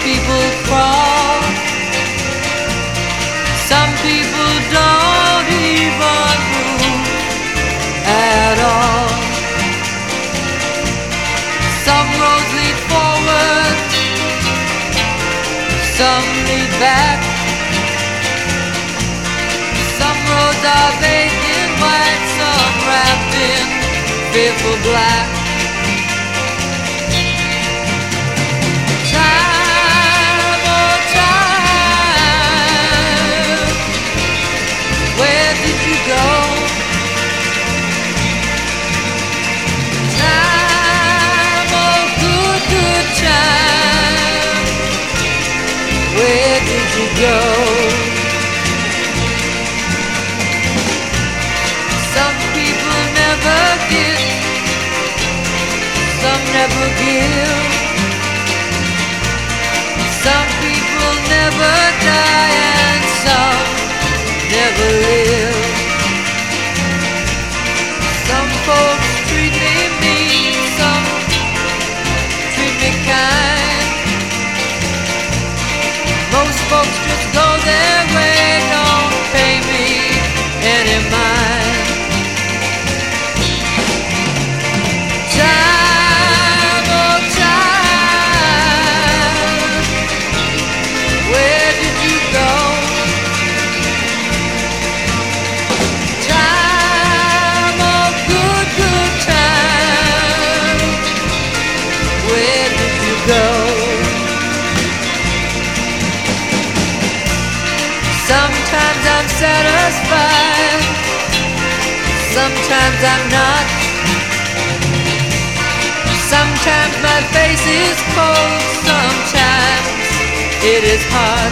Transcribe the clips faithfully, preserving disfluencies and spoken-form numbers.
people crawl. Some people don't even move at all. Some roads lead forward, some lead back. Some roads are bathed in white, some wrapped in fearful black. Time, oh time, where did you go? Time, oh good, good time, where did you go? Some people never get, some never give. Some people never die and some never live. Some folks treat me mean, some treat me kind. Most folks just go their way, don't pay me any mind. Time, oh time, where did you go? Time, oh good, good time, where did you go? Sometimes I'm satisfied, sometimes I'm not. Sometimes my face is cold, sometimes it is hot.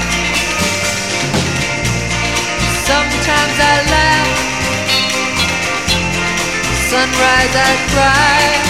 Sometimes I laugh, sunrise I cry.